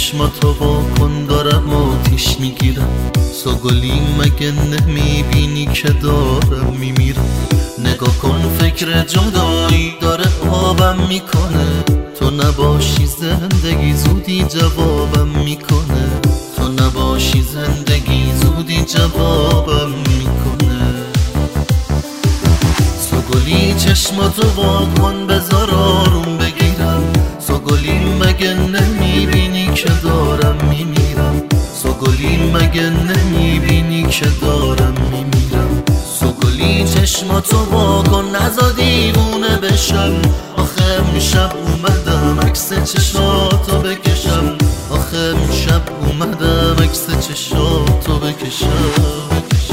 چشماتو وا کن دارم آتیش میگیرم. سوگلی مگه نمیبینی که دارم میمیرم؟ نگاه کن فکر جدایی داره آبم میکنه. تو نباشی زندگی زودی جوابم میکنه. تو نباشی زندگی زودی جوابم میکنه. سوگلی چشماتو وا کن بذار آروم بگیرم. سوگلی مگه نمیبینی که دارم میمیرم؟ سوگلی مگه نمیبینی که دارم میمیرم؟ سوگلی چشماتو وا کن نزا دیوونه بشم. آخه امشب اومدم عکس چشاتو بکشم. آخه امشب اومدم عکس چشاتو بکشم.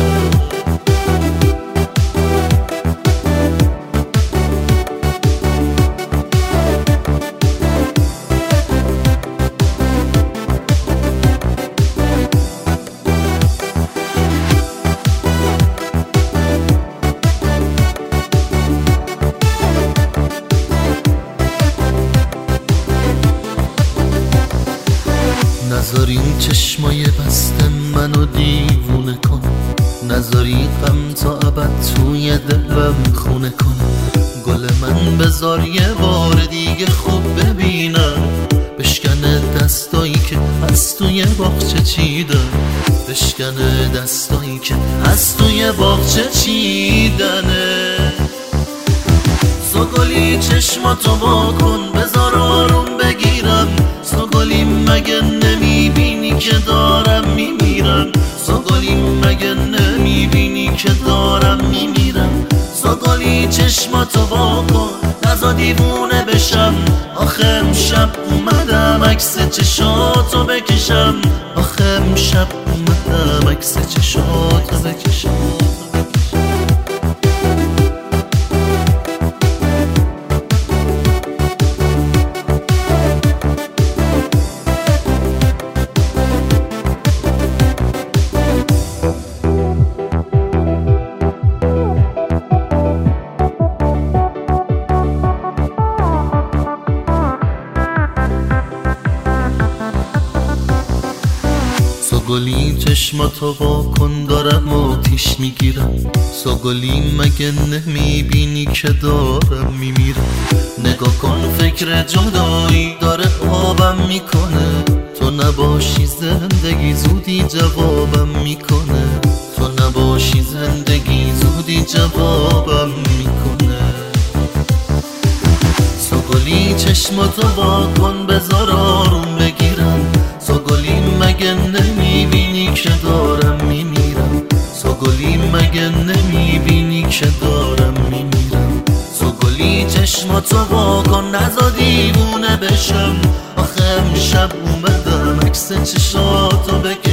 نذار این چشمای بسته منو دیوونه کن. نذاری غم تا ابد توی دلم خونه کن. گل من بذار یه بار دیگه خوب ببینم. بشکنه دستایی که از توی باغچه چیدن. بشکنه دستایی که از توی باغچه چیدنه. سوگلی چشماتو وا کن بذار آروم بگیرم. سوگلی مگه نمیبینی که دارم میمیرم؟ سوگلی مگه نمیبینی که دارم میمیرم؟ سوگلی چشماتو وا کن نزا دیوونه بشم. آخه امشب اومدم عکس چشاتو بکشم. آخه امشب اومدم عکس چشاتو بکشم. سوگلی چشماتو وا کن دارم آتیش میگیرم. سوگلی مگه نمیبینی که دارم میمیرم؟ نگاه کن فکر جدایی داره آبم میکنه. تو نباشی زندگی زودی جوابم میکنه. تو نباشی زندگی زودی جوابم میکنه. سوگلی چشماتو وا کن بذار آروم بگیرم. سوگلی مگه نمیبینی که دارم میمیرم؟ سوگلی مگه نمیبینی که دارم میمیرم؟ سوگلی چشماتو وا کن نزا دیوونه بشم. آخه امشب اومدم عکس چشاتو بکشم.